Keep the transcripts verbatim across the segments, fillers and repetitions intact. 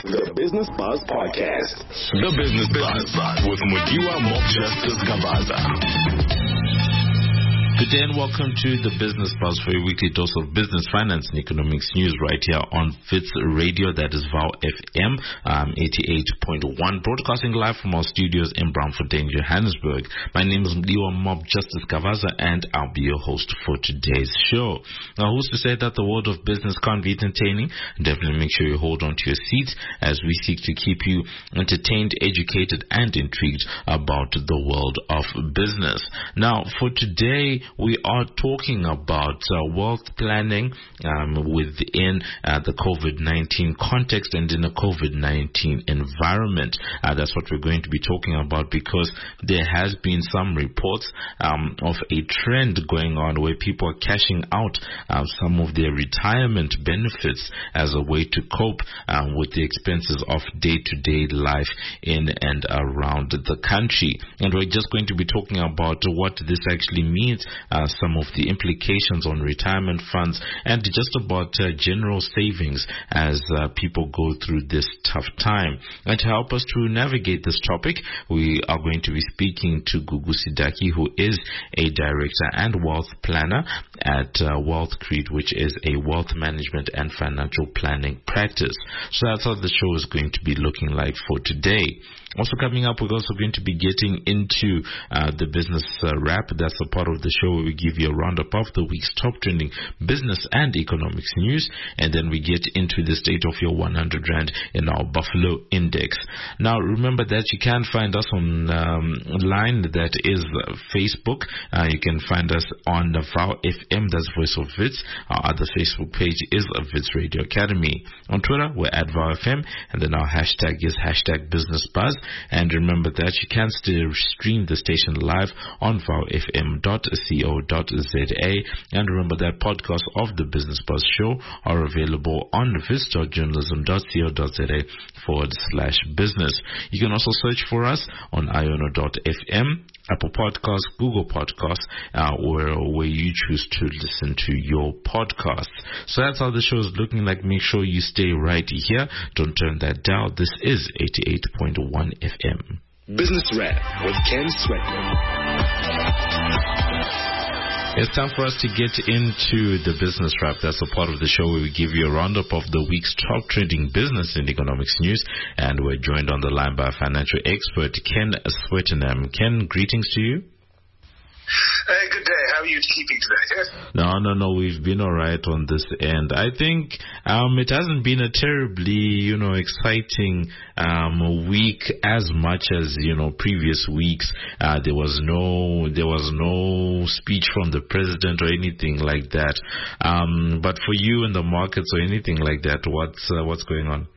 The Business Buzz Podcast. The Business Buzz with Mudiwa Mob-Justice Gavaza. Good day and welcome to the Business Buzz for your weekly dose of business, finance, and economics news right here on Fitz Radio. That is V O W F M um, eighty-eight point one, broadcasting live from our studios in Braamfontein, Johannesburg. My name is Mudiwa Mob-Justice Gavaza, and I'll be your host for today's show. Now, who's to say that the world of business can't be entertaining? Definitely make sure you hold on to your seats as we seek to keep you entertained, educated, and intrigued about the world of business. Now, for today, we are talking about uh, wealth planning um, within uh, the COVID nineteen context and in a COVID nineteen environment. Uh, that's what we're going to be talking about, because there has been some reports um, of a trend going on where people are cashing out uh, some of their retirement benefits as a way to cope um, with the expenses of day-to-day life in and around the country. And we're just going to be talking about what this actually means, Uh, some of the implications on retirement funds, and just about uh, general savings as uh, people go through this tough time. And to help us to navigate this topic, we are going to be speaking to Gugu Sidaki, who is a director and wealth planner at uh, WealthCreate, which is a wealth management and financial planning practice. So that's how the show is going to be looking like for today. Also coming up, we're also going to be getting into uh, the business uh, wrap. That's a part of the show where we give you a roundup of the week's top trending business and economics news. And then we get into the state of your one hundred rand in our Buffalo Index. Now, remember that you can find us on um, line, that is uh, Facebook. Uh, you can find us on the V O W F M, that's Voice of Wits. Our other Facebook page is a Wits Radio Academy. On Twitter, we're at V O W F M, and then our hashtag is hashtag Business Buzz. And remember that you can still stream the station live on V O W F M dot co dot za. And remember that podcasts of the Business Buzz show are available on viz dot journalism dot co dot za forward slash business. You can also search for us on iono dot f m, Apple Podcasts, Google Podcasts, uh, or where you choose to listen to your podcasts. So that's how the show is looking like. Make sure you stay right here. Don't turn that down. This is eighty-eight point one F M. Business Wrap with Ken Sweatman. It's time for us to get into the business wrap. That's a part of the show where we give you a roundup of the week's top trending business and economics news. And we're joined on the line by financial expert Ken Sweatman. Ken, greetings to you. Uh, good day. How are you keeping today? Yes? No, no, no. We've been all right on this end. I think um, it hasn't been a terribly, you know, exciting um, week as much as, you know, previous weeks. Uh, there was no, there was no speech from the president or anything like that. Um, but for you in the markets or anything like that, what's uh, what's going on?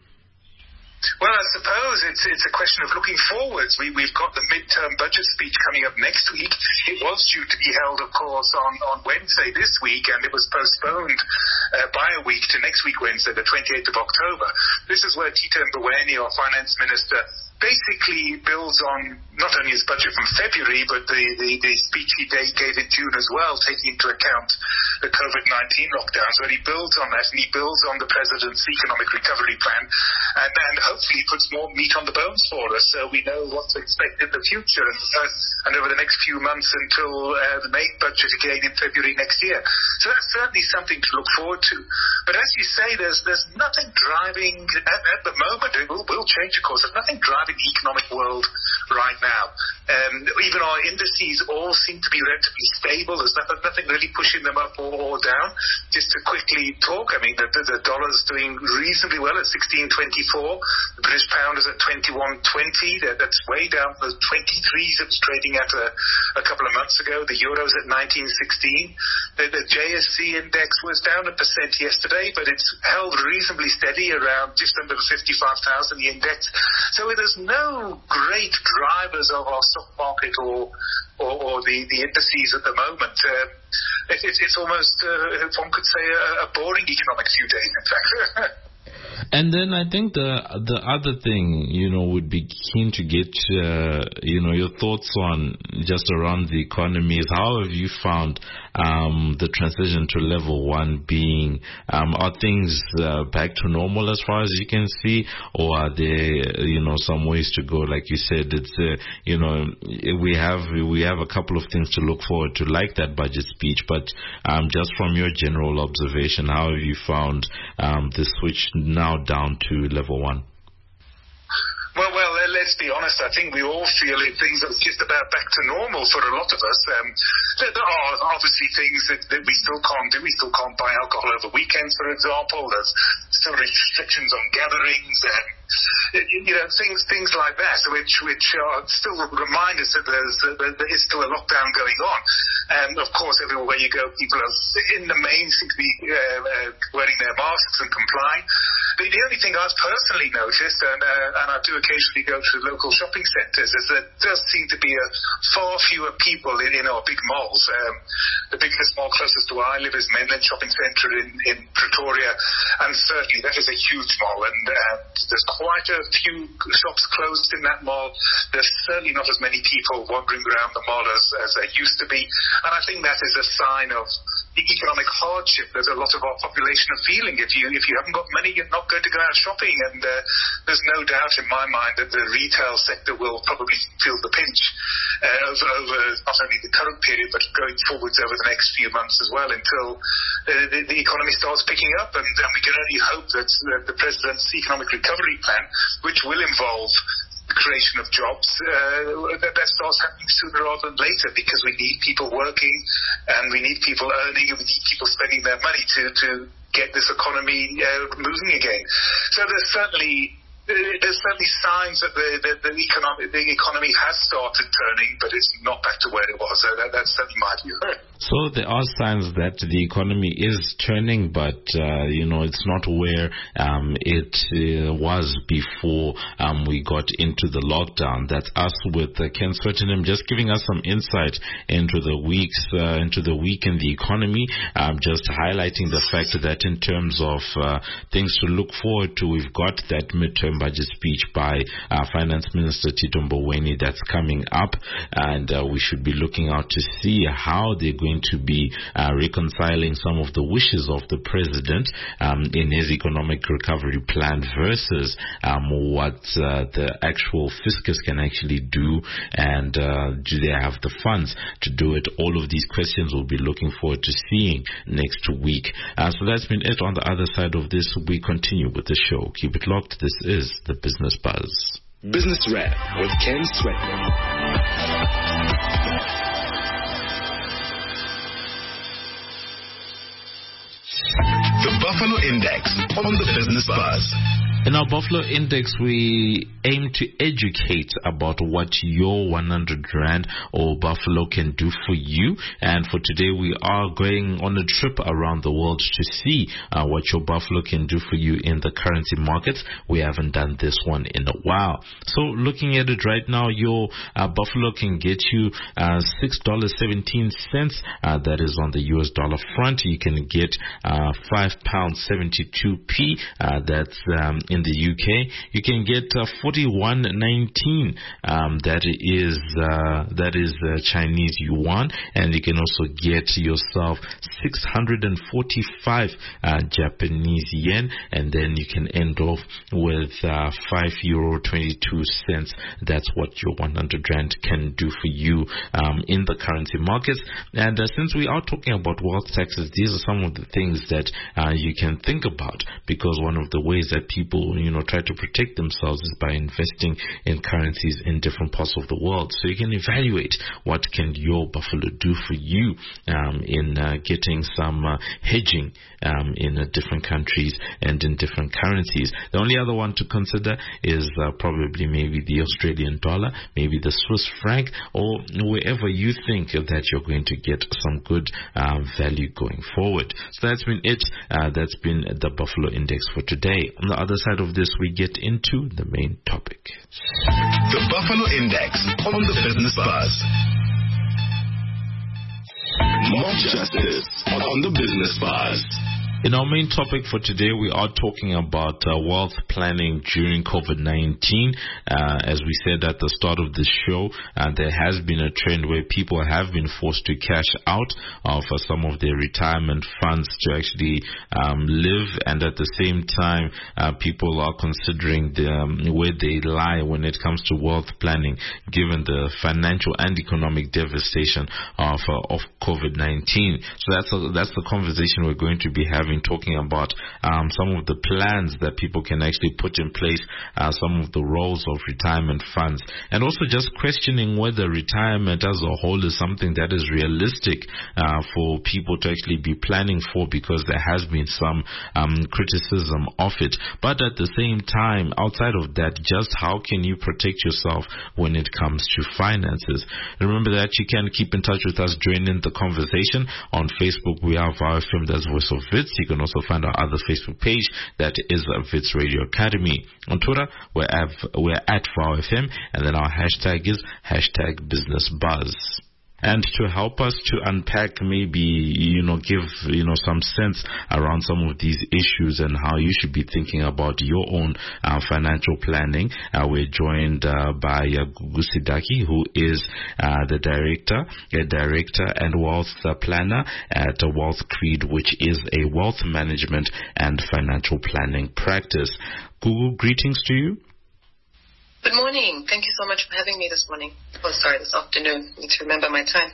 Well, I suppose it's it's a question of looking forwards. We, we've got the midterm budget speech coming up next week. It was due to be held, of course, on, on Wednesday this week, and it was postponed uh, by a week to next week, Wednesday, the twenty-eighth of October. This is where Tito Mboweni, our finance minister, basically builds on not only his budget from February, but the, the, the speech he gave in June as well, taking into account the COVID nineteen lockdowns, where he builds on that, and he builds on the president's economic recovery plan, and, and hopefully puts more meat on the bones for us, so we know what to expect in the future and, uh, and over the next few months until uh, the main budget again in February next year. So that's certainly something to look forward to. But as you say, there's there's nothing driving, at, at the moment, it will, will change of course, there's nothing driving the economic world right now. Um, even our indices all seem to be relatively stable. There's nothing, nothing really pushing them up or, or down. Just to quickly talk, I mean, the, the, the dollar's doing reasonably well at sixteen twenty-four. The British pound is at twenty-one twenty. That, that's way down from the twenty-threes it was trading at a, a couple of months ago. The euro's at nineteen sixteen. The, the J S C index was down a percent yesterday, but it's held reasonably steady around just under fifty-five thousand, the index. So there's no great drivers of our stock market or or, or the, the indices at the moment. Uh, it, it, it's almost, uh, if one could say, a, a boring economic few days, in fact. And then I think the the other thing, you know, would be keen to get, uh, you know, your thoughts on just around the economy is how have you found um, the transition to level one being, um, are things uh, back to normal as far as you can see, or are there, you know, some ways to go? Like you said, it's, uh, you know, we have we have a couple of things to look forward to, like that budget speech, but um, just from your general observation, how have you found um, the switch now down to level one? Well, well, let's be honest. I think we all feel it, things are just about back to normal for a lot of us. Um, there, there are obviously things that, that we still can't do. We still can't buy alcohol over weekends, for example. There's still restrictions on gatherings and, you know, things things like that, which which are still remind us that there's that there is still a lockdown going on. And of course, everywhere you go, people are in the main seem to be uh, uh, wearing their masks and complying. The, the only thing I've personally noticed, and uh, and I do occasionally go to local shopping centres, is that there does seem to be a far fewer people in, in our big malls. Um, the biggest mall closest to where I live is Mainland Shopping Centre in, in Pretoria, and certainly that is a huge mall, and uh, there's quite a few shops closed in that mall. There's certainly not as many people wandering around the mall as, as there used to be, and I think that is a sign of the economic hardship that a lot of our population are feeling. If you if you haven't got money, you're not going to go out shopping, and uh, there's no doubt in my mind that the retail sector will probably feel the pinch uh, over, over not only the current period but going forwards over the next few months as well, until uh, the, the economy starts picking up, and, and we can only hope that uh, the President's economic recovery plan, which will involve the creation of jobs, uh, that, that starts happening sooner rather than later, because we need people working and we need people earning and we need people spending their money to, to get this economy uh, moving again. So there's certainly there's certainly signs that the, the, the, economic, the economy has started turning, but it's not back to where it was. So that, that's certainly my view. So there are signs that the economy is turning, but, uh, you know, it's not where um, it uh, was before um, we got into the lockdown. That's us with uh, Ken Swettenham just giving us some insight into the weeks, uh, into the week in the economy, um, just highlighting the fact that in terms of uh, things to look forward to, we've got that midterm budget speech by uh, Finance Minister Tito Mboweni that's coming up, and uh, we should be looking out to see how they're going to be uh, reconciling some of the wishes of the president um, in his economic recovery plan versus um, what uh, the actual fiscus can actually do, and uh, do they have the funds to do it? All of these questions we'll be looking forward to seeing next week. Uh, so that's been it. On the other side of this, we continue with the show. Keep it locked. This is The Business Buzz. Business Wrap with Ken Swettenham. The Buffalo Index on the Business Buzz. In our Buffalo Index, we aim to educate about what your one hundred rand or Buffalo can do for you. And for today, we are going on a trip around the world to see uh, what your Buffalo can do for you in the currency markets. We haven't done this one in a while. So looking at it right now, your uh, Buffalo can get you uh, six dollars and seventeen cents. Uh, that is on the U S dollar front. You can get uh, five pounds seventy-two p. Uh, that's um, in the U K. You can get uh, forty-one nineteen. Um, that is uh, that is uh, Chinese yuan, and you can also get yourself six hundred forty-five uh, Japanese yen, and then you can end off with uh, five euro twenty-two cents. That's what your one hundred rand can do for you um, in the currency markets. And uh, since we are talking about wealth taxes, these are some of the things that uh, you can think about, because one of the ways that people, you know, try to protect themselves is by investing in currencies in different parts of the world. So you can evaluate what can your Buffalo do for you um, in uh, getting some uh, hedging um, in uh, different countries and in different currencies. The only other one to consider is uh, probably maybe the Australian dollar, maybe the Swiss franc, or wherever you think that you're going to get some good uh, value going forward. So that's been it. Uh, that's been the Buffalo Index for today. On the other side of this, we get into the main topic. The Buffalo Index on the Business Buzz. Mob Justice on the Business Buzz. In our main topic for today, we are talking about uh, wealth planning during COVID nineteen. Uh, as we said at the start of the show, uh, there has been a trend where people have been forced to cash out uh, for some of their retirement funds to actually um, live, and at the same time, uh, people are considering the, um, where they lie when it comes to wealth planning, given the financial and economic devastation of, uh, of COVID nineteen. So that's a, that's the conversation we're going to be having. Talking about um, some of the plans that people can actually put in place, uh, some of the roles of retirement funds, and also just questioning whether retirement as a whole is something that is realistic uh, for people to actually be planning for, because there has been some um, criticism of it. But at the same time, outside of that, just how can you protect yourself when it comes to finances? Remember that you can keep in touch with us, join in the conversation. On Facebook, we have our F M, that's Voice of Wits. You can also find our other Facebook page, that is Wits Radio Academy. On Twitter, we're at, we're at V O W F M, and then our hashtag is hashtag Business Buzz. And to help us to unpack, maybe, you know, give, you know, some sense around some of these issues and how you should be thinking about your own uh, financial planning, uh, we're joined uh, by uh, Gugu Sidaki, who is uh, the director, a director and wealth uh, planner at uh, Wealth Creed, which is a wealth management and financial planning practice. Gugu, greetings to you. Good morning. Thank you so much for having me this morning. Oh, sorry, this afternoon. I need to remember my time.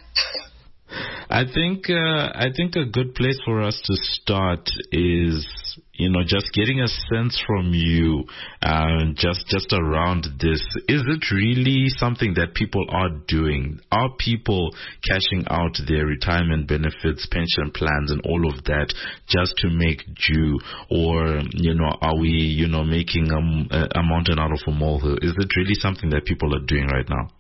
I think uh, I think a good place for us to start is, you know, just getting a sense from you, uh, just just around this. Is it really something that people are doing? Are people cashing out their retirement benefits, pension plans, and all of that just to make due, or, you know, are we, you know, making a, a mountain out of a molehill? Is it really something that people are doing right now?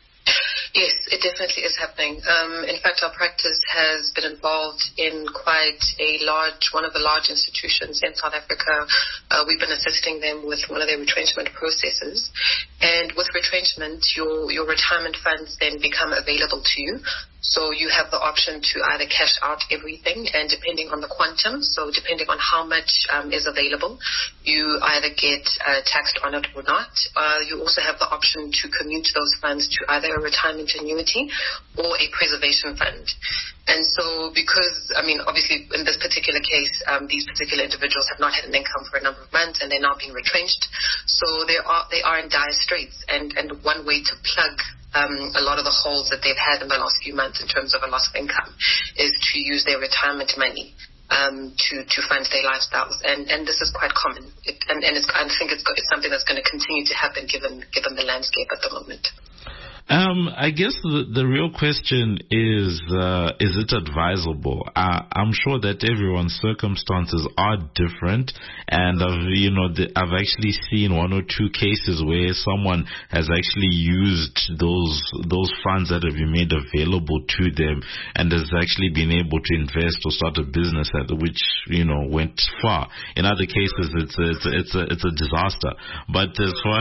Yes, it definitely is happening. Um, in fact, our practice has been involved in quite a large, one of the large institutions in South Africa. Uh, we've been assisting them with one of their retrenchment processes. And with retrenchment, your, your retirement funds then become available to you. So you have the option to either cash out everything, and depending on the quantum, so depending on how much um, is available, you either get uh, taxed on it or not. Uh, you also have the option to commute those funds to either a retirement annuity or a preservation fund. And so because, I mean, obviously in this particular case, um, these particular individuals have not had an income for a number of months, and they're now being retrenched. So they are, they are in dire straits. And, and one way to plug Um, a lot of the holes that they've had in the last few months in terms of a loss of income is to use their retirement money um, to, to fund their lifestyles. And, and this is quite common. It, and and it's, I think it's, it's something that's going to continue to happen given, given the landscape at the moment. Um, I guess the, the real question is, uh, is it advisable? Uh, I'm sure that everyone's circumstances are different, and I've, you know, the, I've actually seen one or two cases where someone has actually used those, those funds that have been made available to them and has actually been able to invest or start a business at which, you know, went far. In other cases, it's a, it's a, it's a, it's a disaster. But as far,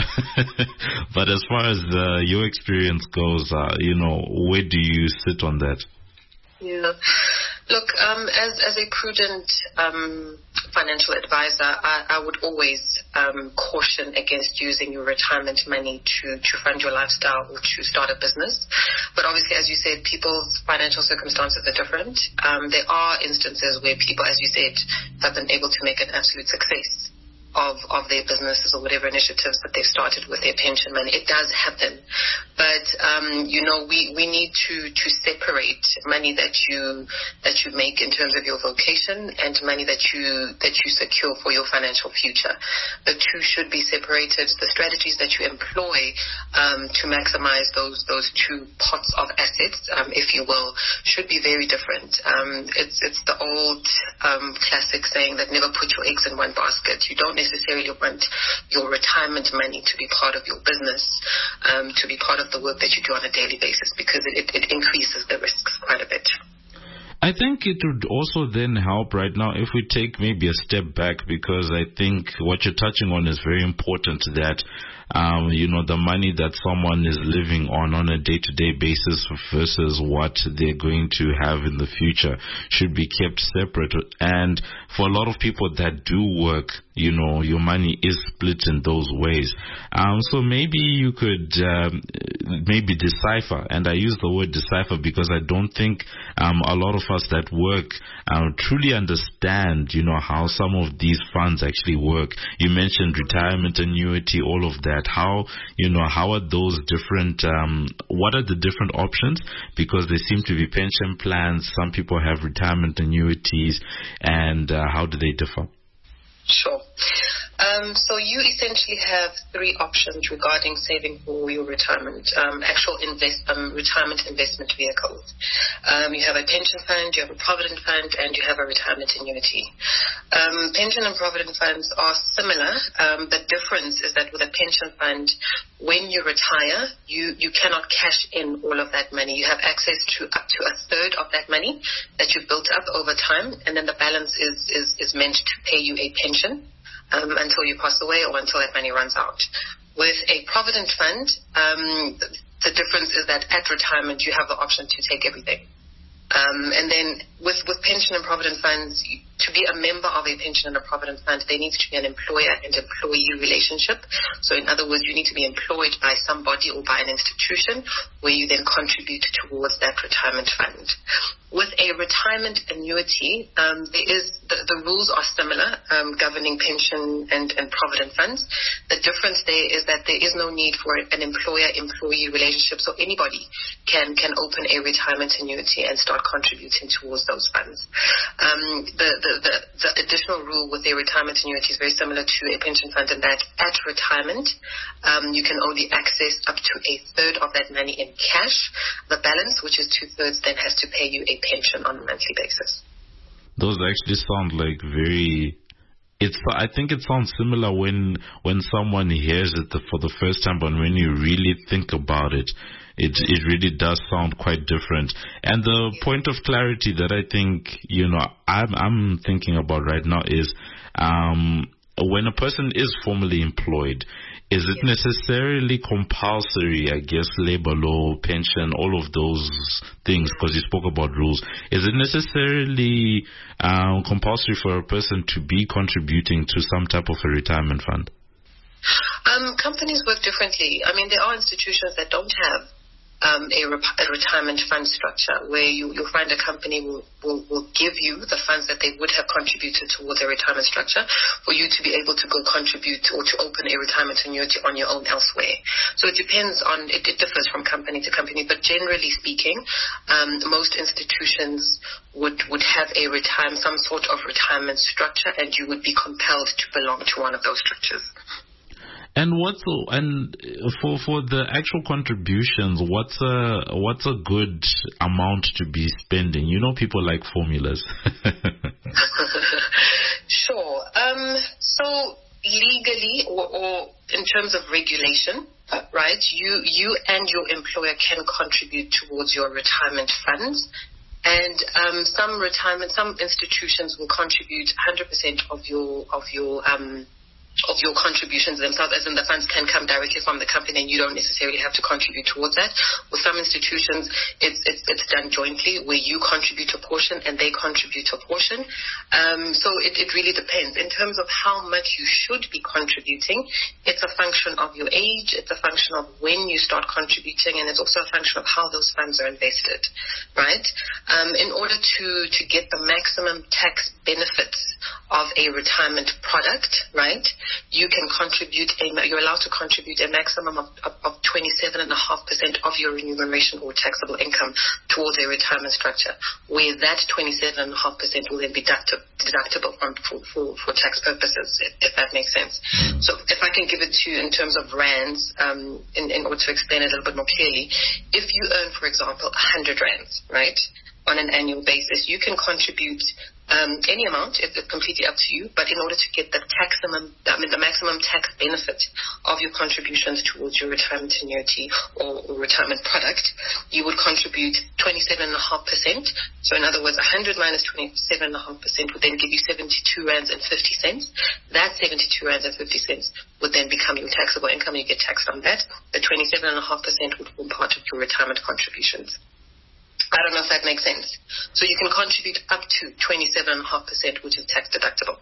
but as far as uh, your experience goes, uh, you know, where do you sit on that? Yeah. Look, um, as, as a prudent um, financial advisor, I, I would always um, caution against using your retirement money to, to fund your lifestyle or to start a business. But obviously, as you said, people's financial circumstances are different. Um, there are instances where people, as you said, have been able to make an absolute success of, of their businesses or whatever initiatives that they've started with their pension money. It does happen. But, um, you know, we, we need to, to separate money that you that you make in terms of your vocation and money that you that you secure for your financial future. The two should be separated. The strategies that you employ um, to maximize those those two pots of assets, um, if you will, should be very different. Um, it's, it's the old um, classic saying that never put your eggs in one basket. You don't necessarily want your retirement money to be part of your business, um, to be part of the work that you do on a daily basis, because it, it increases the risks quite a bit. I think it would also then help right now if we take maybe a step back, because I think what you're touching on is very important, that Um, you know, the money that someone is living on on a day-to-day basis versus what they're going to have in the future should be kept separate. And for a lot of people that do work, you know, your money is split in those ways. Um, so maybe you could um, maybe decipher, and I use the word decipher because I don't think um, a lot of us that work um, truly understand, you know, how some of these funds actually work. You mentioned retirement annuity, all of that. How, you know, how are those different, um, what are the different options? Because there seem to be pension plans, some people have retirement annuities, and uh, how do they differ? Sure. Um, so you essentially have three options regarding saving for your retirement, um, actual invest, um, retirement investment vehicles. Um, you have a pension fund, you have a provident fund, and you have a retirement annuity. Um, pension and provident funds are similar. Um, the difference is that with a pension fund, when you retire, you, you cannot cash in all of that money. You have access to up to a third of that money that you've built up over time, and then the balance is, is, is meant to pay you a pension um, until you pass away or until that money runs out. With a provident fund, um, the, the difference is that at retirement, you have the option to take everything. Um, and then with, with pension and provident funds, to be a member of a pension and a provident fund, there needs to be an employer and employee relationship. So in other words, you need to be employed by somebody or by an institution where you then contribute towards that retirement fund. With a retirement annuity, um, there is the, the rules are similar um, governing pension and, and provident funds. The difference there is that there is no need for an employer-employee relationship, so anybody can can open a retirement annuity and start contributing towards those funds. Um, the, the, the, the additional rule with a retirement annuity is very similar to a pension fund in that at retirement, um, you can only access up to a third of that money in cash. The balance, which is two-thirds, then has to pay you a pension on a monthly basis. Those actually sound like very... It's. I think it sounds similar when when someone hears it for the first time, but when you really think about it, it it really does sound quite different. And the point of clarity that I think, you know, I'm, I'm thinking about right now is um, when a person is formally employed, is it necessarily compulsory, I guess, labor law, pension, all of those things, because you spoke about rules, is it necessarily um, compulsory for a person to be contributing to some type of a retirement fund? Um, companies work differently. I mean, there are institutions that don't have Um, a, rep- a retirement fund structure where you, you'll find a company will, will, will give you the funds that they would have contributed towards a retirement structure for you to be able to go contribute or to open a retirement annuity on your own elsewhere. So it depends on, it, it differs from company to company, but generally speaking, um, most institutions would, would have a retirement, some sort of retirement structure, and you would be compelled to belong to one of those structures. And what's and for for the actual contributions, what's a what's a good amount to be spending? You know, people like formulas. Sure. Um, so legally, or, or in terms of regulation, right? You you and your employer can contribute towards your retirement funds. And um, some retirement, some institutions will contribute one hundred percent of your of your um. of your contributions themselves, as in the funds can come directly from the company and you don't necessarily have to contribute towards that. With some institutions, it's it's, it's done jointly where you contribute a portion and they contribute a portion. Um, so it, it really depends. In terms of how much you should be contributing, it's a function of your age, it's a function of when you start contributing, and it's also a function of how those funds are invested, right? Um, in order to, to get the maximum tax benefits of a retirement product, right, you can contribute, a, you're allowed to contribute a maximum of, of, of twenty-seven point five percent of your remuneration or taxable income towards a retirement structure, where that twenty-seven point five percent will then be deductible, deductible from, for, for, for tax purposes, if, if that makes sense. So if I can give it to you in terms of rands, um, in, in order to explain it a little bit more clearly, if you earn, for example, one hundred rands, right, on an annual basis, you can contribute Um, any amount. It's completely up to you, but in order to get the maximum, I mean, the maximum tax benefit of your contributions towards your retirement annuity or, or retirement product, you would contribute twenty-seven point five percent. So in other words, one hundred minus twenty-seven point five percent would then give you seventy-two rands and fifty cents. That seventy-two rands and fifty cents would then become your taxable income. You get taxed on that. The twenty-seven point five percent would form part of your retirement contributions. I don't know if that makes sense. So you can contribute up to twenty-seven point five percent, which is tax deductible.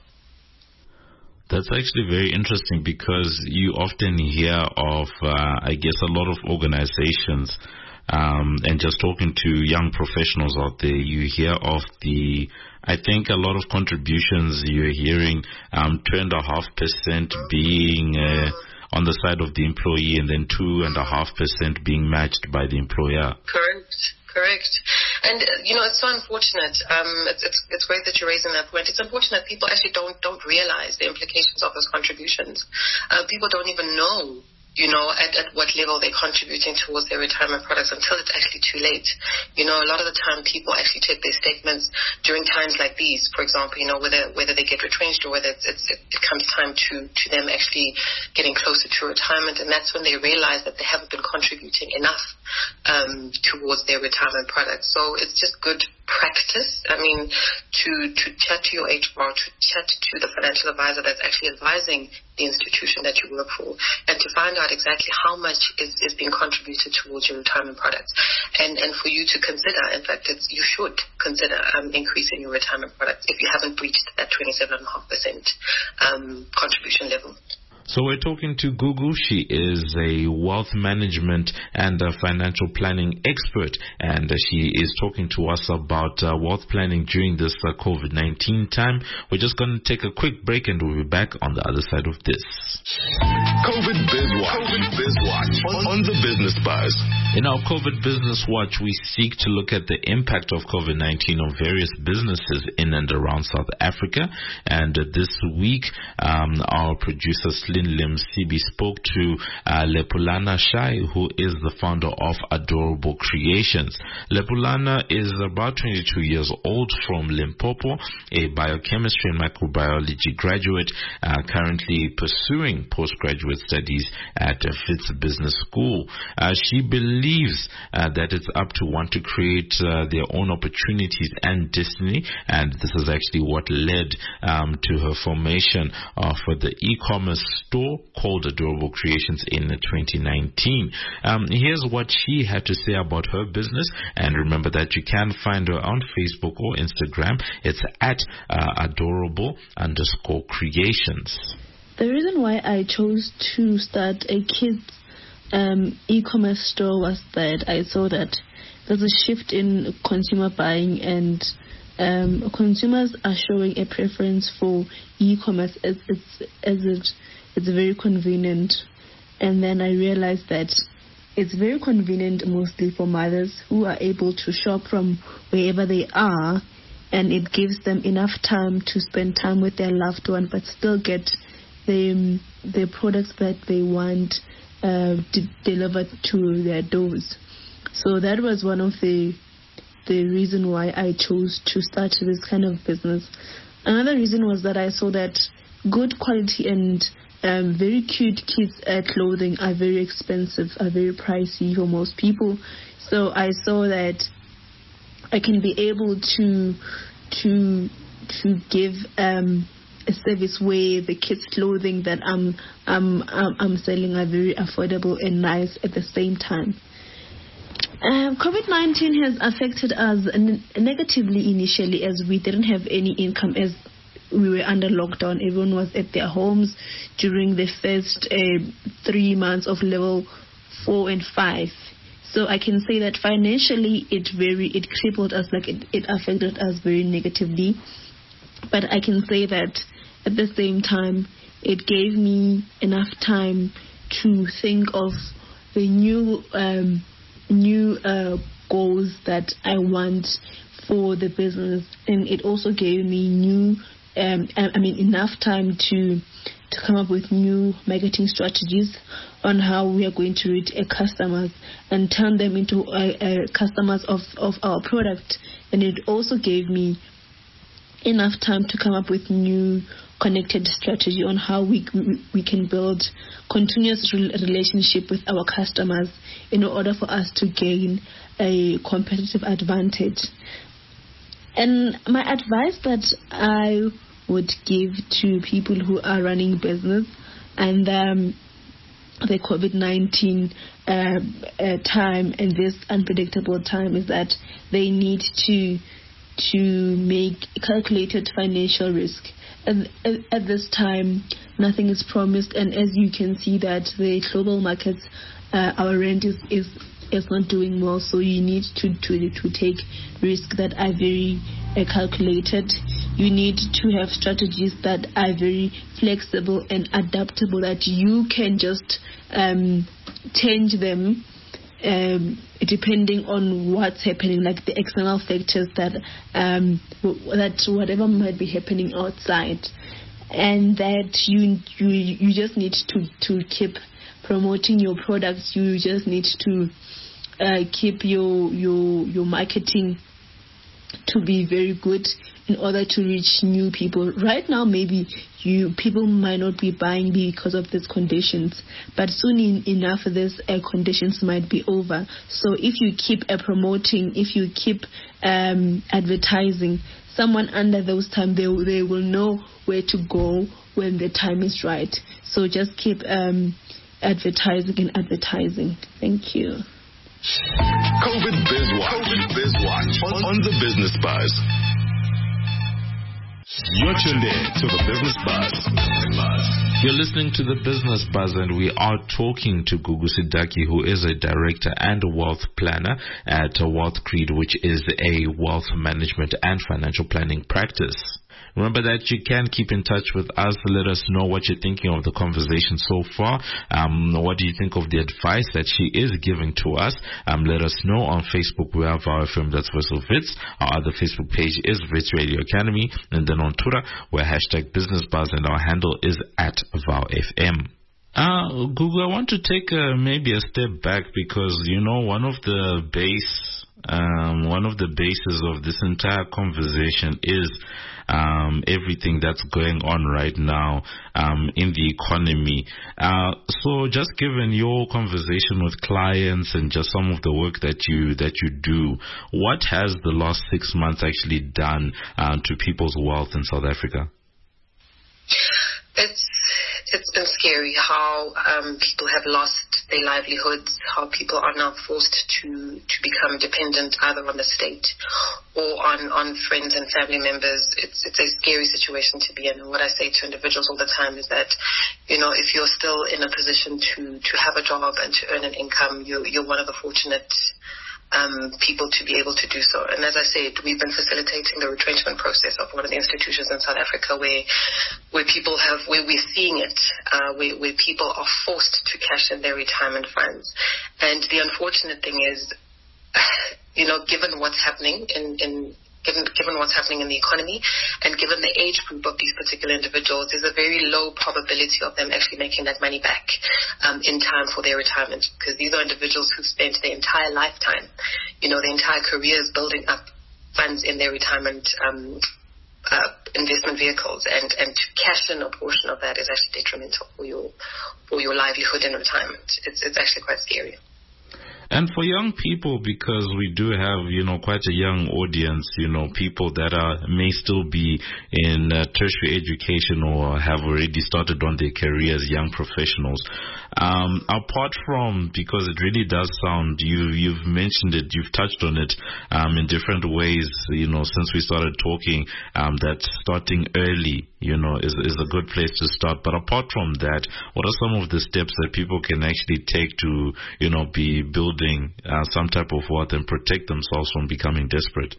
That's actually very interesting because you often hear of, uh, I guess, a lot of organizations, um, and just talking to young professionals out there, you hear of the, I think a lot of contributions you're hearing, um, two and a half percent being uh, on the side of the employee and then two and a half percent being matched by the employer. Correct. Correct. And, uh, you know, it's so unfortunate. Um, it's, it's, it's great that you're raising that point. It's unfortunate people actually don't, don't realize the implications of those contributions. Uh, people don't even know, you know, at, at what level they're contributing towards their retirement products until it's actually too late. You know, a lot of the time people actually take their statements during times like these, for example, you know, whether whether they get retrenched or whether it's, it's, it comes time to, to them actually getting closer to retirement, and that's when they realize that they haven't been contributing enough um, towards their retirement products. So it's just good practice. I mean, to, to chat to your H R, to chat to the financial advisor that's actually advising the institution that you work for, and to find out exactly how much is, is being contributed towards your retirement products. And, and for you to consider, in fact, it's, you should consider um, increasing your retirement products if you haven't reached that twenty-seven point five percent um, contribution level. So we're talking to Gugu. She is a wealth management and a financial planning expert, and uh, she is talking to us about uh, wealth planning during this uh, COVID nineteen time. We're just going to take a quick break and we'll be back on the other side of this. COVID Biz Watch, COVID Biz Watch on, on the Business Buzz. In our COVID Business Watch, we seek to look at the impact of COVID nineteen on various businesses in and around South Africa. And uh, this week, um, our producer Slim Limsibi spoke to uh, Lepulana Shai, who is the founder of Adorable Creations. Lepulana is about twenty-two years old, from Limpopo, a biochemistry and microbiology graduate, uh, currently pursuing postgraduate studies at uh, Wits Business School. Uh, she believes uh, that it's up to one to create uh, their own opportunities and destiny, and this is actually what led um, to her formation of uh, the e-commerce store called Adorable Creations in twenty nineteen. Um, here's what she had to say about her business, and remember that you can find her on Facebook or Instagram. It's at uh, adorable underscore creations. The reason why I chose to start a kids um, e-commerce store was that I saw that there's a shift in consumer buying, and um, consumers are showing a preference for e-commerce as it's as it it's very convenient. And then I realized that it's very convenient mostly for mothers who are able to shop from wherever they are, and it gives them enough time to spend time with their loved one but still get the the products that they want uh, d- delivered to their doors. So that was one of the the reason why I chose to start this kind of business. Another reason was that I saw that good quality and um, very cute kids uh, clothing are very expensive, are very pricey for most people. So I saw that I can be able to to to give um, a service where the kids' clothing that I'm I'm I'm, I'm selling are very affordable and nice at the same time. Um, COVID nineteen has affected us n- negatively initially, as we didn't have any income as we were under lockdown. Everyone was at their homes during the first uh, three months of level four and five. So I can say that financially it very it crippled us, like it, it affected us very negatively. But I can say that at the same time it gave me enough time to think of the new um, new uh, goals that I want for the business, and it also gave me new um, I mean enough time to to come up with new marketing strategies on how we are going to reach our customers and turn them into uh, uh, customers of, of our product. And it also gave me enough time to come up with new connected strategy on how we we, we can build continuous re- relationship with our customers in order for us to gain a competitive advantage. And my advice that I would give to people who are running business, and um, the COVID nineteen uh, uh, time and this unpredictable time is that they need to to make calculated financial risk. At, at, at this time, nothing is promised, and as you can see that the global markets, uh, our rent is, is is not doing well, so you need to, to, to take risks that are very uh, calculated. You need to have strategies that are very flexible and adaptable, that you can just um, change them um, depending on what's happening, like the external factors that um, that whatever might be happening outside, and that you you you just need to, to keep promoting your products. You just need to uh, keep your your your marketing to be very good in order to reach new people. Right now, maybe you people might not be buying because of these conditions, but soon in, enough these uh, conditions might be over. So if you keep uh, promoting, if you keep um, advertising, someone under those times, they, they will know where to go when the time is right. So just keep um, advertising and advertising. Thank you. COVID Biz Watch. COVID Biz Watch on, on the Business Buzz. You're tuned in to the Business Buzz. You're listening to the Business Buzz, and we are talking to Gugu Sidaki, who is a director and a wealth planner at Wealth Creed, which is a wealth management and financial planning practice. Remember that you can keep in touch with us. Let us know what you're thinking of the conversation so far. Um, what do you think of the advice that she is giving to us? Um, let us know on Facebook. We have our F M, that's Voice of Wits. Our other Facebook page is Wits Radio Academy. And then on Twitter, we're hashtag Business Buzz, and our handle is at VowFM. Uh, Google, I want to take uh, maybe a step back because, you know, one of the base, um, one of the bases of this entire conversation is Um, everything that's going on right now um, in the economy. Uh, so just given your conversation with clients and just some of the work that you that you do, what has the last six months actually done uh, to people's wealth in South Africa? It's it's been scary how um, people have lost their livelihoods, how people are now forced to, to become dependent either on the state or on, on friends and family members. It's it's a scary situation to be in. And what I say to individuals all the time is that, you know, if you're still in a position to, to have a job and to earn an income, you're, you're one of the fortunate Um, people to be able to do so. And as I said, we've been facilitating the retrenchment process of one of the institutions in South Africa where where people have, where we're seeing it, uh, where, where people are forced to cash in their retirement funds. And the unfortunate thing is, you know, given what's happening in, in Given, given what's happening in the economy and given the age group of these particular individuals, there's a very low probability of them actually making that money back um, in time for their retirement, because these are individuals who spent their entire lifetime, you know, their entire careers building up funds in their retirement um, uh, investment vehicles, and, and to cash in a portion of that is actually detrimental for your for your livelihood in retirement. It's it's actually quite scary. And for young people, because we do have, you know, quite a young audience, you know, people that are may still be in uh, tertiary education or have already started on their careers, young professionals. Um, apart from, because it really does sound, you, you've mentioned it, you've touched on it um, in different ways, you know, since we started talking, um, that starting early, you know, is, is a good place to start. But apart from that, what are some of the steps that people can actually take to, you know, be building uh, some type of wealth and protect themselves from becoming desperate?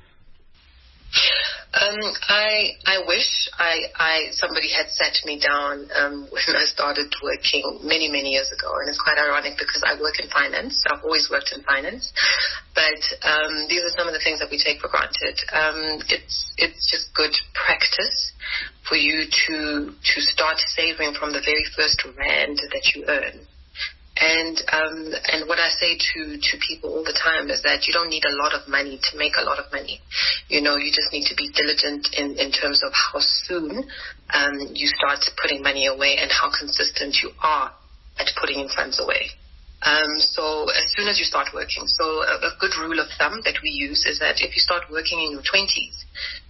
Um, I I wish I, I somebody had sat me down um, when I started working many, many years ago. And it's quite ironic because I work in finance. I've always worked in finance. But um, these are some of the things that we take for granted. Um, it's it's just good practice for you to to start saving from the very first rand that you earn. And um, and what I say to, to people all the time is that you don't need a lot of money to make a lot of money. You know, you just need to be diligent in, in terms of how soon um, you start putting money away and how consistent you are at putting in funds away. Um, so as soon as you start working. So a, a good rule of thumb that we use is that if you start working in your twenties,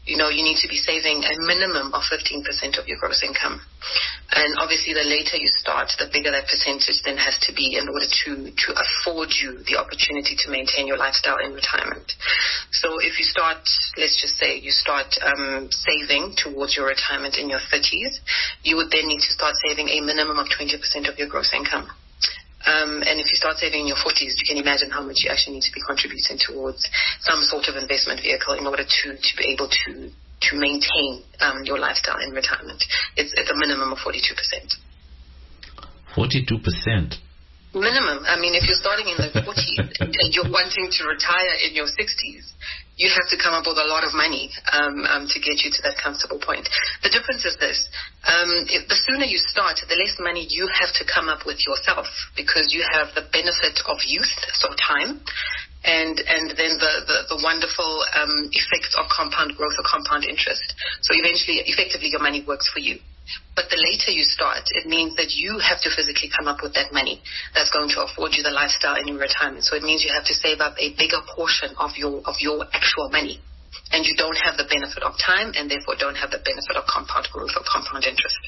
you know, you need to be saving a minimum of fifteen percent of your gross income. And obviously, the later you start, the bigger that percentage then has to be in order to, to afford you the opportunity to maintain your lifestyle in retirement. So if you start, let's just say you start um, saving towards your retirement in your thirties, you would then need to start saving a minimum of twenty percent of your gross income. Um, and if you start saving in your forties, you can imagine how much you actually need to be contributing towards some sort of investment vehicle in order to, to be able to, to maintain um, your lifestyle in retirement. It's, it's a minimum of forty-two percent. forty-two percent? Minimum. I mean, if you're starting in the forties and, and you're wanting to retire in your sixties, you have to come up with a lot of money um, um, to get you to that comfortable point. The difference is this. Um, if the sooner you start, the less money you have to come up with yourself, because you have the benefit of youth, so time, and and then the, the, the wonderful um, effects of compound growth or compound interest. So eventually, effectively, your money works for you. But the later you start, it means that you have to physically come up with that money that's going to afford you the lifestyle in your retirement. So it means you have to save up a bigger portion of your of your actual money. And you don't have the benefit of time, and therefore don't have the benefit of compound growth or compound interest.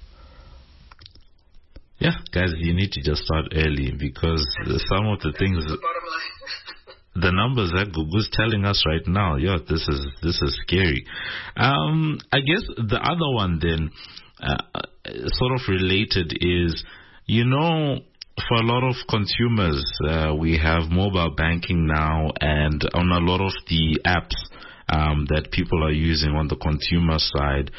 Yeah, guys, you need to just start early, because some of the things... That's the bottom line. The numbers that Gugu's telling us right now, yeah, this is this is scary. Um, I guess the other one then, uh, sort of related, is, you know, for a lot of consumers, uh, we have mobile banking now, and on a lot of the apps Um, that people are using on the consumer side,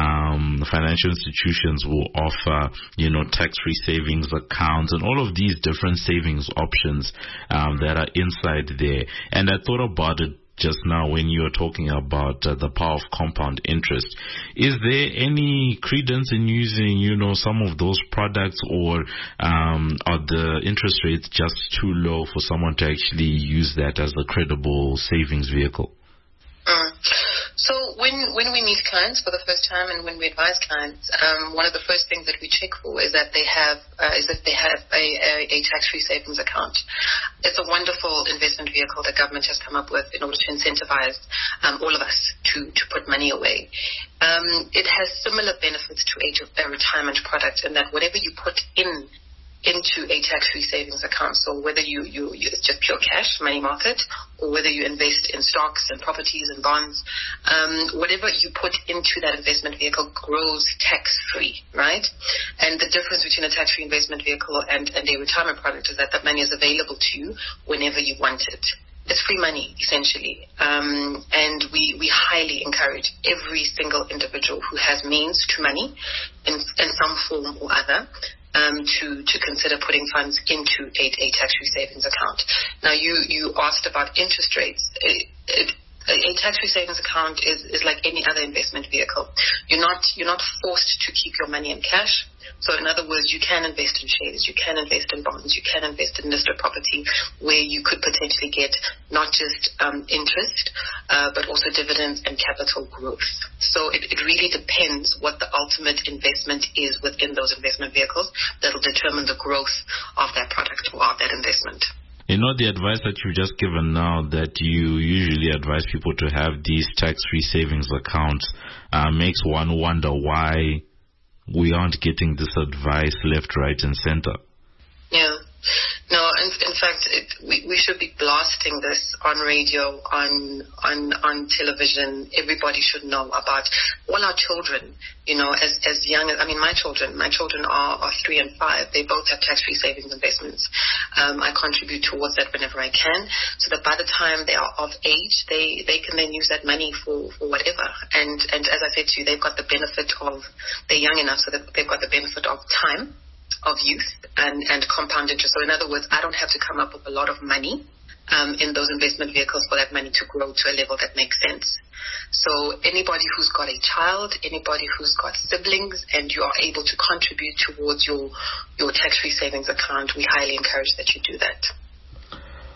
um, financial institutions will offer, you know, tax-free savings accounts and all of these different savings options um, that are inside there. And I thought about it just now when you were talking about uh, the power of compound interest. Is there any credence in using, you know, some of those products, or um, are the interest rates just too low for someone to actually use that as a credible savings vehicle? Mm. So when when we meet clients for the first time and when we advise clients, um, one of the first things that we check for is that they have uh, is that they have a, a, a tax-free savings account. It's a wonderful investment vehicle that government has come up with in order to incentivize um, all of us to, to put money away. Um, it has similar benefits to a, a retirement product in that whatever you put in into a tax-free savings account. So whether you, you, you it's just pure cash, money market, or whether you invest in stocks and properties and bonds, um, whatever you put into that investment vehicle grows tax-free, right? And the difference between a tax-free investment vehicle and, and a retirement product is that that money is available to you whenever you want it. It's free money, essentially. Um, and we, we highly encourage every single individual who has means to money in, in some form or other Um, to, to consider putting funds into a, a tax-free savings account. Now, you, you asked about interest rates. It, it, a tax-free savings account is, is like any other investment vehicle. You're not you're not forced to keep your money in cash. So in other words, you can invest in shares, you can invest in bonds, you can invest in listed property where you could potentially get not just um, interest, uh, but also dividends and capital growth. So it, it really depends what the ultimate investment is within those investment vehicles that will determine the growth of that product or of that investment. You know, the advice that you've just given now, that you usually advise people to have these tax-free savings accounts, uh, makes one wonder why we aren't getting this advice left, right, and center. Yeah. No, in, in fact, it, we, we should be blasting this on radio, on on on television. Everybody should know about all our children, you know, as as young as, I mean, my children, my children are, are three and five. They both have tax-free savings investments. Um, I contribute towards that whenever I can, so that by the time they are of age, they, they can then use that money for, for whatever. And, and as I said to you, they've got the benefit of, they're young enough so that they've got the benefit of time, of youth, and, and compound interest. So in other words, I don't have to come up with a lot of money um, in those investment vehicles for that money to grow to a level that makes sense. So anybody who's got a child, anybody who's got siblings, and you are able to contribute towards your, your tax-free savings account, we highly encourage that you do that.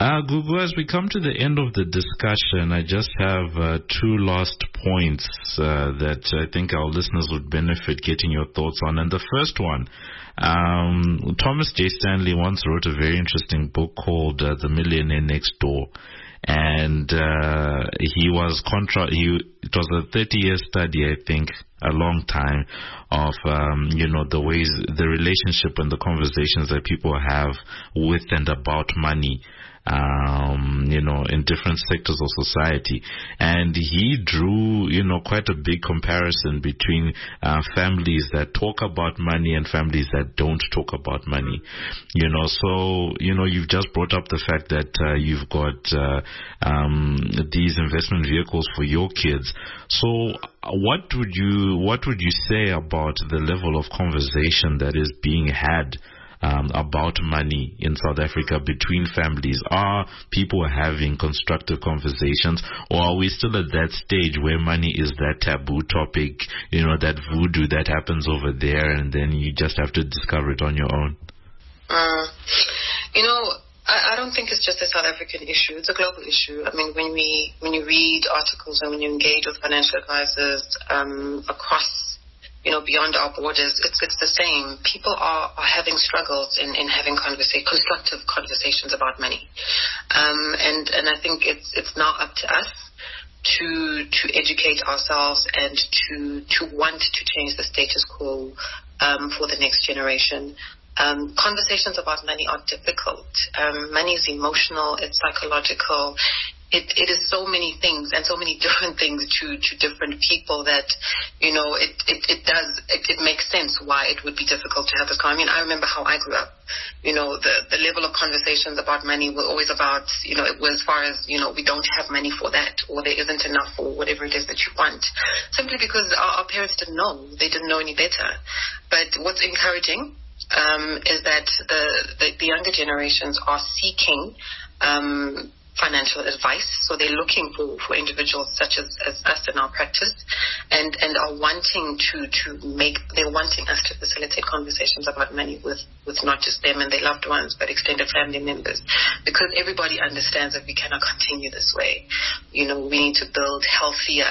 Uh, Gugu, as we come to the end of the discussion, I just have uh, two last points uh, that I think our listeners would benefit getting your thoughts on. And the first one, um, Thomas J. Stanley once wrote a very interesting book called uh, The Millionaire Next Door. And uh, he was contra- he it was a thirty-year study, I think, a long time, of um, you know the ways, the relationship and the conversations that people have with and about money, um, you know, in different sectors of society. And he drew, you know, quite a big comparison between uh, families that talk about money and families that don't talk about money. You know, so, you know, you've just brought up the fact that uh, you've got uh, um, these investment vehicles for your kids. So what would you, what would you say about the level of conversation that is being had Um, about money in South Africa between families? Are people having constructive conversations, or are we still at that stage where money is that taboo topic, you know, that voodoo that happens over there, and then you just have to discover it on your own? Uh, you know, I, I don't think it's just a South African issue. It's a global issue. I mean, when we when you read articles and when you engage with financial advisors um, across, you know, beyond our borders, it's it's the same. People are, are having struggles in, in having conversa- constructive conversations about money. Um, and, and I think it's it's now up to us to to educate ourselves and to to want to change the status quo um, for the next generation. Um, conversations about money are difficult. Um, money is emotional, it's psychological. It, it is so many things and so many different things to, to different people that, you know, it, it, it does, it, it makes sense why it would be difficult to have this conversation. I mean, I remember how I grew up. You know, the, the level of conversations about money were always about, you know, it was as far as, you know, we don't have money for that, or there isn't enough for whatever it is that you want. Simply because our, our parents didn't know. They didn't know any better. But what's encouraging um, is that the, the, the younger generations are seeking um financial advice. So they're looking for, for individuals such as, as us in our practice, and, and are wanting to, to make, they're wanting us to facilitate conversations about money with, with not just them and their loved ones, but extended family members. Because everybody understands that we cannot continue this way. You know, we need to build healthier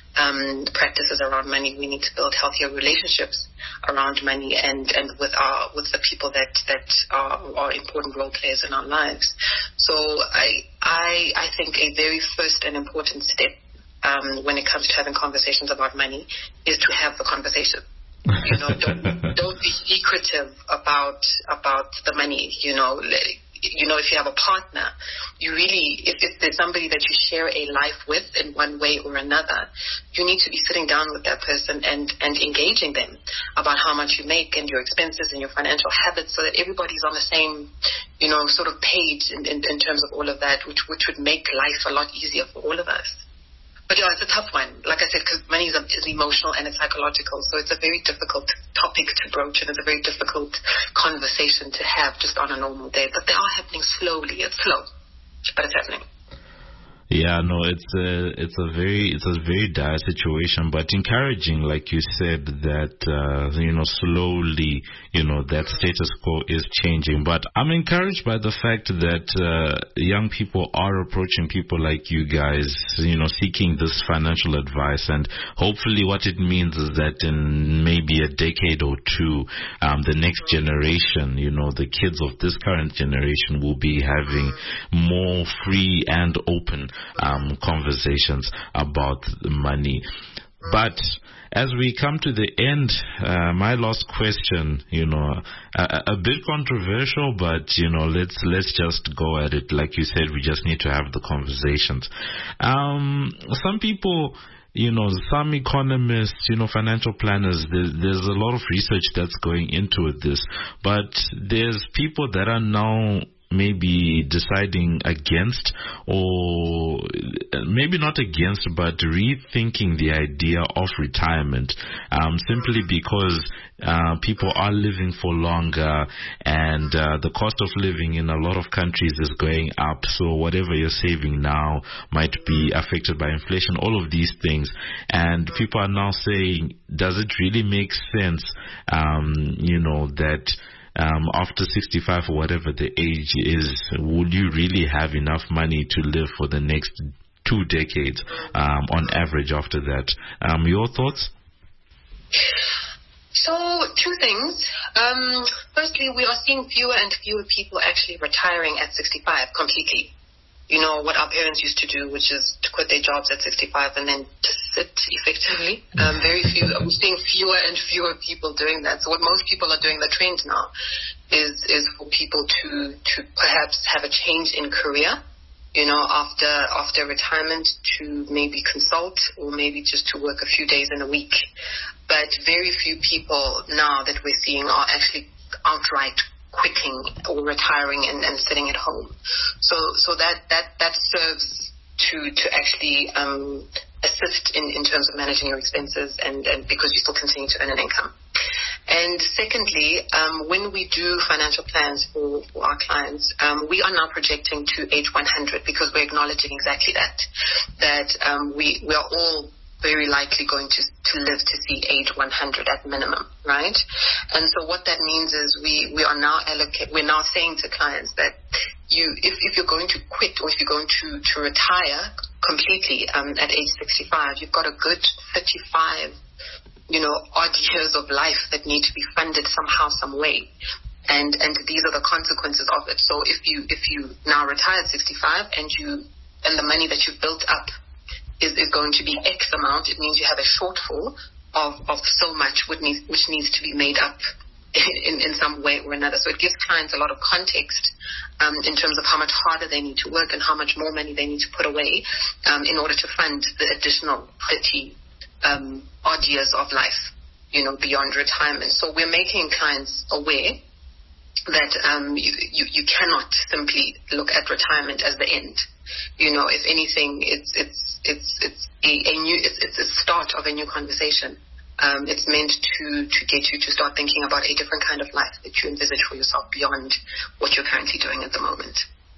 um, practices around money. We need to build healthier relationships around money and, and with our with the people that, that are, are important role players in our lives. So I I I think a very first and important step um, when it comes to having conversations about money is to have the conversation. You know, don't don't be secretive about about the money. You know, you know, if you have a partner, you really, if, if there's somebody that you share a life with in one way or another, you need to be sitting down with that person and, and engaging them about how much you make and your expenses and your financial habits, so that everybody's on the same, you know, sort of page in, in, in terms of all of that, which, which would make life a lot easier for all of us. But yeah, it's a tough one. Like I said, because money is, is emotional and it's psychological, so it's a very difficult topic to broach, and it's a very difficult conversation to have just on a normal day. But they are happening slowly. It's slow, but it's happening. Yeah, no, it's a it's a very it's a very dire situation, but encouraging, like you said, that uh, you know slowly, you know that status quo is changing. But I'm encouraged by the fact that uh, young people are approaching people like you guys, you know, seeking this financial advice, and hopefully, what it means is that in maybe a decade or two, um, the next generation, you know, the kids of this current generation will be having more free and open Um, conversations about money. But as we come to the end, uh, my last question, you know, a, a bit controversial, but you know, let's let's just go at it. Like you said, we just need to have the conversations. Um, some people, you know, some economists, you know, financial planners, there's, there's a lot of research that's going into this, but there's people that are now maybe deciding against, or maybe not against, but rethinking the idea of retirement, um, simply because uh, people are living for longer, and uh, the cost of living in a lot of countries is going up. So whatever you're saving now might be affected by inflation, all of these things. And people are now saying, does it really make sense, um, you know, that um, after sixty-five or whatever the age is, would you really have enough money to live for the next two decades um, on average after that? Um, your thoughts? So, two things. Um, firstly, we are seeing fewer and fewer people actually retiring at sixty-five completely. You know, what our parents used to do, which is to quit their jobs at sixty-five and then to sit effectively. Um, very few, I'm seeing fewer and fewer people doing that. So what most people are doing, the trend now, is is for people to, to perhaps have a change in career, you know, after after retirement, to maybe consult or maybe just to work a few days in a week. But very few people now that we're seeing are actually outright quitting or retiring and, and sitting at home. So so that, that, that serves to to actually um, assist in, in terms of managing your expenses and, and because you still continue to earn an income. And secondly, um, when we do financial plans for, for our clients, um, we are now projecting to age one hundred because we're acknowledging exactly that, that um, we, we are all very likely going to, to live to see age one hundred at minimum, right? And so what that means is we, we are now allocate, we're now saying to clients that you, if, if you're going to quit or if you're going to, to retire completely um, at age sixty-five, you've got a good thirty-five, you know, odd years of life that need to be funded somehow, some way. And, and these are the consequences of it. So if you, if you now retire at sixty-five and you, and the money that you've built up Is, is going to be X amount, it means you have a shortfall of, of so much which needs, which needs to be made up in, in some way or another. So it gives clients a lot of context um, in terms of how much harder they need to work and how much more money they need to put away um, in order to fund the additional thirty um, odd years of life, you know, beyond retirement. So we're making clients aware that um, you, you, you cannot simply look at retirement as the end. You know, if anything, it's it's it's it's a, a new it's, it's a start of a new conversation. Um, it's meant to to get you to start thinking about a different kind of life that you envisage for yourself beyond what you're currently doing at the moment.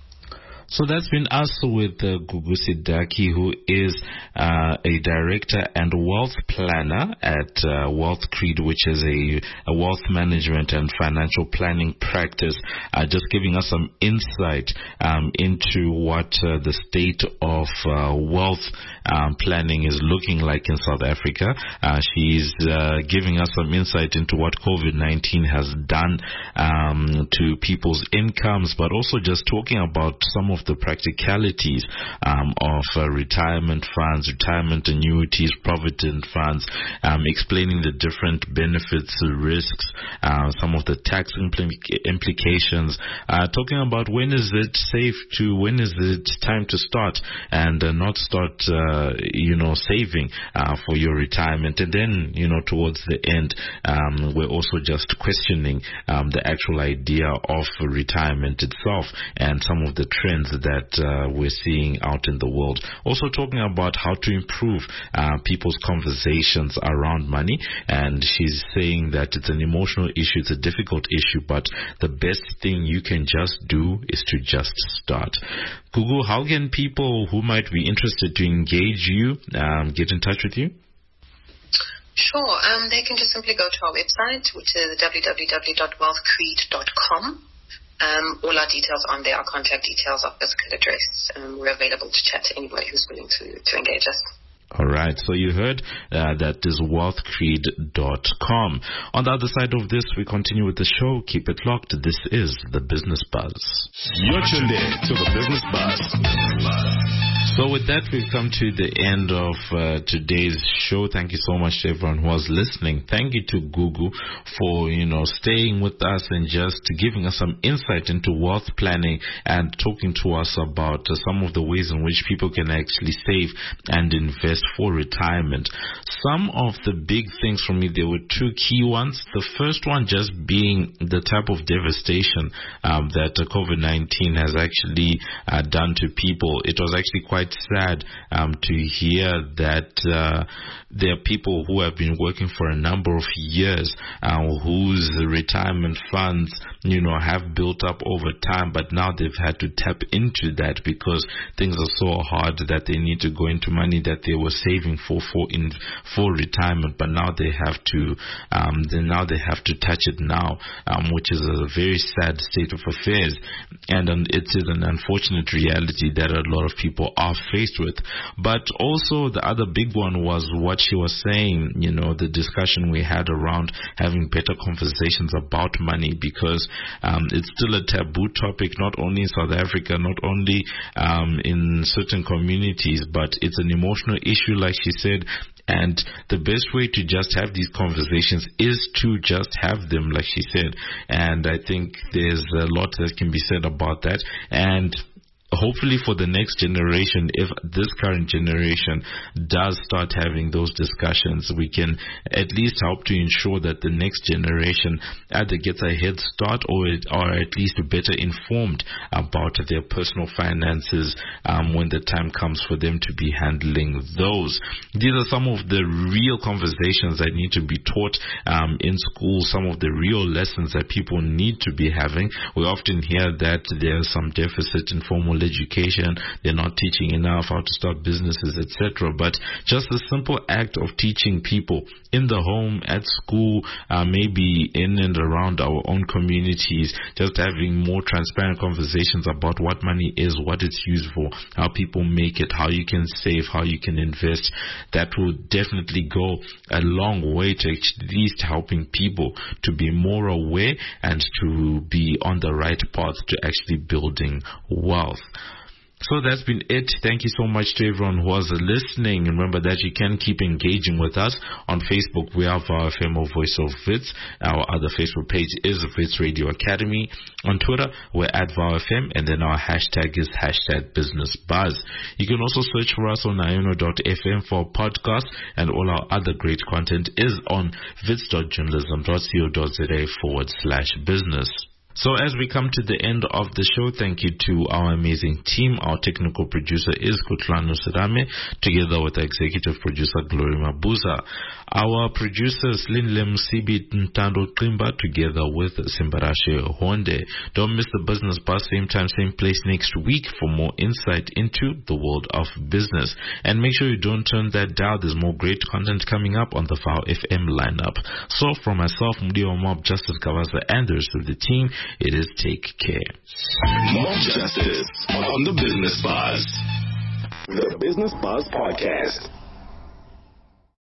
So that's been us with uh, Gugu Sidaki, who is uh, a director and wealth planner at uh, Wealth Creed, which is a, a wealth management and financial planning practice, uh, just giving us some insight um, into what uh, the state of uh, wealth um, planning is looking like in South Africa. Uh, she's uh, giving us some insight into what COVID nineteen has done um, to people's incomes, but also just talking about some of the practicalities um, of uh, retirement funds, retirement annuities, provident funds, um, explaining the different benefits, risks, uh, some of the tax impl- implications, uh, talking about when is it safe to, when is it time to start and uh, not start, uh, you know, saving uh, for your retirement. And then, you know, towards the end, um, we're also just questioning um, the actual idea of retirement itself and some of the trends that uh, we're seeing out in the world. Also talking about how to improve uh, people's conversations around money, and she's saying that it's an emotional issue, it's a difficult issue, but the best thing you can just do is to just start. Gugu, how can people who might be interested to engage you um, get in touch with you? Sure. Um, they can just simply go to our website, which is w w w dot wealth creed dot com. Um, all our details on there, our contact details, our physical address. Um, we're available to chat to anybody who's willing to, to engage us. All right, so you heard uh, that is wealth creed dot com. On the other side of this, we continue with the show. Keep it locked. This is The Business Buzz. You're tuned in to The Business Buzz. So with that, we've come to the end of uh, today's show. Thank you so much to everyone who was listening. Thank you to Gugu for, you know, staying with us and just giving us some insight into wealth planning and talking to us about uh, some of the ways in which people can actually save and invest for retirement. Some of the big things for me, there were two key ones. The first one just being the type of devastation um, that uh, COVID nineteen has actually uh, done to people. It was actually quite quite sad um, to hear that uh, there are people who have been working for a number of years uh, whose retirement funds, you know, have built up over time, but now they've had to tap into that because things are so hard that they need to go into money that they were saving for for in for retirement, but now they have to um, then now they have to touch it now, um, which is a very sad state of affairs, and um, it is an unfortunate reality that a lot of people are faced with. But also the other big one was what she was saying, you know, the discussion we had around having better conversations about money, because um, it's still a taboo topic, not only in South Africa, not only um, in certain communities, but it's an emotional issue, like she said. And the best way to just have these conversations is to just have them, like she said. And I think there's a lot that can be said about that. And hopefully for the next generation, if this current generation does start having those discussions, we can at least help to ensure that the next generation either gets a head start or, it, or at least better informed about their personal finances um, when the time comes for them to be handling those. These are some of the real conversations that need to be taught um, in school, some of the real lessons that people need to be having. We often hear that there's some deficit in formal education, they're not teaching enough how to start businesses, et cetera. But just the simple act of teaching people in the home, at school, uh, maybe in and around our own communities, just having more transparent conversations about what money is, what it's used for, how people make it, how you can save, how you can invest, that will definitely go a long way to at least helping people to be more aware and to be on the right path to actually building wealth. So that's been it. Thank you so much to everyone who was listening. Remember that you can keep engaging with us. On Facebook, we have our F M or Voice of Wits. Our other Facebook page is Wits Radio Academy. On Twitter, we're at V O W F M, and then our hashtag is hashtag Business Buzz. You can also search for us on iono dot f m for podcasts, and all our other great content is on wits dot journalism dot co dot za forward slash business. So as we come to the end of the show, thank you to our amazing team. Our technical producer is Kutlano Sadame, together with our executive producer Glory Mabuza. Our producers Linle Musibi Ntando Klimba, together with Simbarashe Honde. Don't miss the Business Buzz, same time, same place next week for more insight into the world of business. And make sure you don't turn that dial. There's more great content coming up on the V O W F M lineup. So from myself, Mudiwa Mob, Justice Kavaza, and the rest of the team, it is take care. Mob Justice on the Business Buzz. The Business Buzz Podcast.